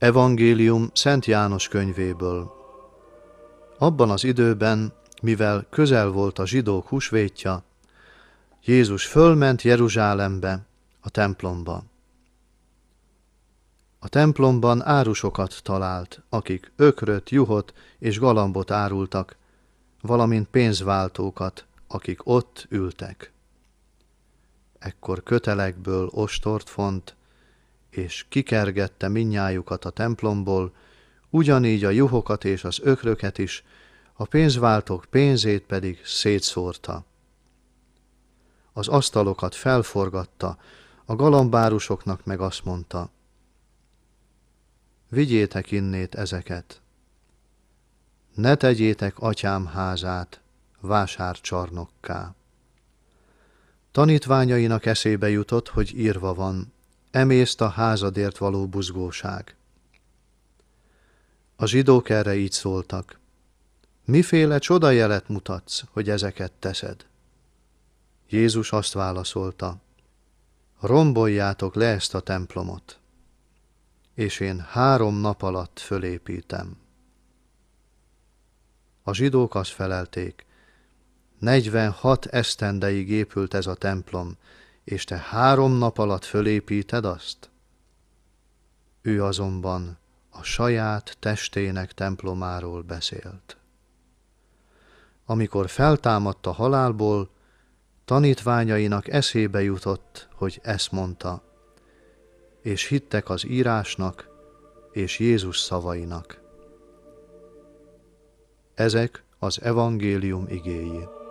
Evangélium Szent János könyvéből. Abban az időben, mivel közel volt a zsidók húsvétja, Jézus fölment Jeruzsálembe, a templomba. A templomban árusokat talált, akik ökröt, juhot és galambot árultak, valamint pénzváltókat, akik ott ültek. Ekkor kötelekből ostort font, és kikergette mindnyájukat a templomból, ugyanígy a juhokat és az ökröket is, a pénzváltók pénzét pedig szétszórta. Az asztalokat felforgatta, a galambárusoknak meg azt mondta: vigyétek innét ezeket, ne tegyétek atyám házát vásárcsarnokká. Tanítványainak eszébe jutott, hogy írva van: emészt a házadért való buzgóság. A zsidók erre így szóltak: miféle csodajelet mutatsz, hogy ezeket teszed? Jézus azt válaszolta: romboljátok le ezt a templomot, és én 3 nap alatt fölépítem. A zsidók azt felelték: 46 esztendeig épült ez a templom, és te 3 nap alatt fölépíted azt? Ő azonban a saját testének templomáról beszélt. Amikor feltámadt a halálból, tanítványainak eszébe jutott, hogy ezt mondta, és hittek az írásnak és Jézus szavainak. Ezek az evangélium igéi.